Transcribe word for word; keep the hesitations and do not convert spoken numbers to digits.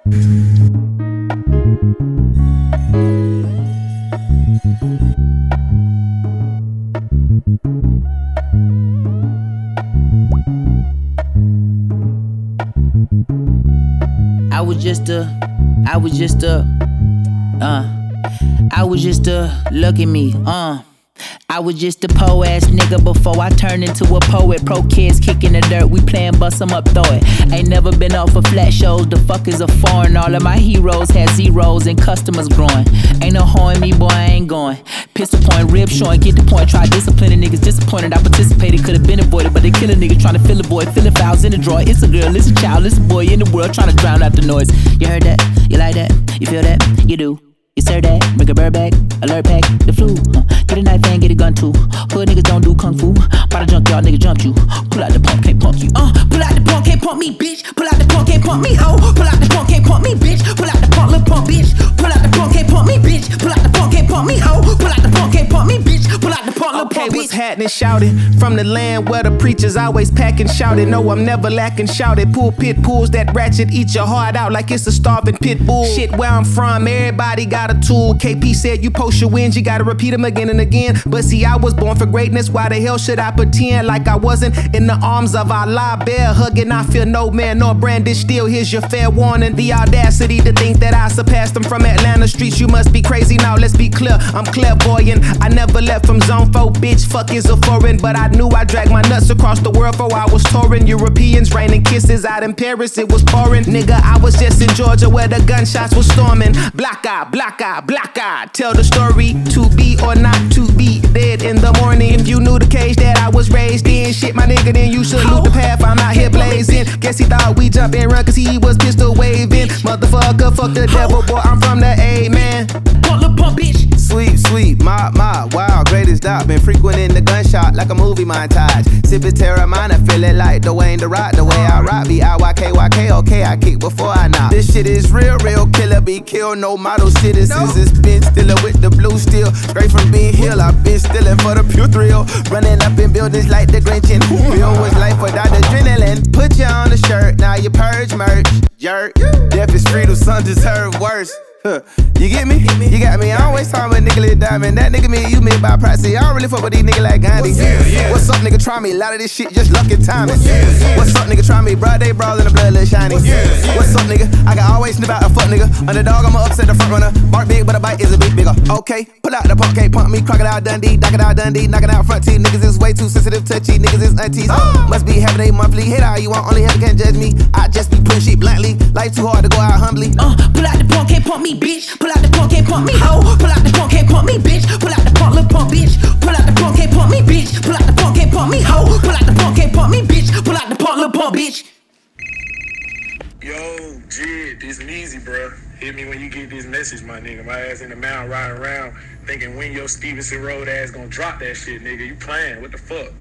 I was just a, I was just a, uh, I was just a, look at me, uh. I was just a po-ass nigga before I turned into a poet. Pro kids kicking the dirt, we playin' bust 'em up, throw it. Ain't never been off of flat shows, the fuck is a foreign. All of my heroes had zeros and customers growing. Ain't no hoe in me, boy, I ain't going. Pistol point, rib showing, get the point. Try disciplining niggas, disappointed. I participated, could've been avoided, but they kill a nigga trying to fill a void. Filling fouls in the drawer, it's a girl, it's a child, it's a boy in the world trying to drown out the noise. You heard that? You like that? You feel that? You do. You sir that, bring a bird back, alert pack, the flu. Uh, get a knife and get a gun too. Hood niggas don't do kung fu. By the junkyard nigga jump you. Pull out the pump, can't pump you. Uh, pull out the pump, can't pump me, bitch. Pull out the pump, can't pump me, ho. Pull out the pump, can't pump me, bitch. Pull out the pump, little pump, bitch. Pull out the pump, can't pump me, bitch. Pull out the pump, can't pump me, ho. Pull out the pump, can't pump me, bitch. Pull out the pump, little okay, pump, bitch. what's happening? Shouted from the land where the preachers always packing. Shouted, no, I'm never lacking. Shouted, pulpit pulls that ratchet, eat your heart out like it's a starving pit bull. Shit, where I'm from, everybody got a tool. K P said you post your wins, you gotta repeat them again and again. But see, I was born for greatness. Why the hell should I pretend like I wasn't in the arms of Allah? Bear hugging, I feel no man nor brandish steel. Here's your fair warning. The audacity to think that I surpassed them from Atlanta streets. You must be crazy now. Let's be clear, I'm clairvoyant. I never left from zone four, bitch. Fuck is a foreign, but I knew I dragged my nuts across the world for I was touring. Europeans raining kisses out in Paris. It was pouring, nigga. I was just in Georgia where the gunshots were storming. Black eye, black eye, black eye. Tell the story, to be or not to be dead in the morning. If you knew the cage that I was raised in, shit, my nigga, then you should loot the path. I'm out here blazing. Guess he thought we jump and run cause he was pistol waving. Motherfucker, fuck the devil, boy, I'm from the A, man. Pump, little pump, bitch. Sweet, sweet, my, my, wow, greatest dot. Been frequenting the gunshot like a movie montage. Sipping Terramana, feeling like Dwayne the Rock. The way I rock, be I Y K Y K, okay, I kick before I knock. This shit is real, real killer, be killed, no model citizens. It's been stealing with the blue steel. Straight from Bean Hill, I've been stealing for the pure thrill. Running up in buildings like the Grinch and Whoville was life without adrenaline. Put you on the shirt, now you purge merch. Jerk, death is free, the son deserve worse. Huh. You get me? You got me. I always talk about nigga Lil Diamond. That nigga me, you me by proxy. I don't really fuck with these niggas like Gandhi. Yeah, yeah. What's up, nigga? Try me. A lot of this shit just lucky timing. Yeah, yeah. What's up, nigga? Try me. Broad day brawl in the blood, little shiny. Yeah, yeah. What's up, nigga? I can always snip out a fuck nigga. Underdog, I'ma upset the front runner. Bark big, but a bite is a bit bigger. Okay, pull out the pump, can't pump me. Crocodile Dundee, Crocodile Dundee, knocking out front teeth. Niggas is way too sensitive, touchy. Niggas is aunties. Oh. Must be having a monthly hit all you want. Only heaven can judge me. I just be putting shit bluntly. Life too hard to go out humbly. Uh, pull out the pump, can't pump me, bitch. Pull out the pump, can't pump me, ho. Pull out the pump, can't pump me, bitch. Pull out the pump, little pump, bitch. Pull out the pump, can't pump me, bitch. Pull out the pump, can't pump me, ho. Pull out the pump, can't pump me, bitch. Pull out the pump, little pump, bitch. Yo, Jid, this is easy, bro. Hit me when you get this message, my nigga. My ass in the mountain riding around thinking when your Stevenson Road ass gonna drop that shit, nigga. You playing, what the fuck?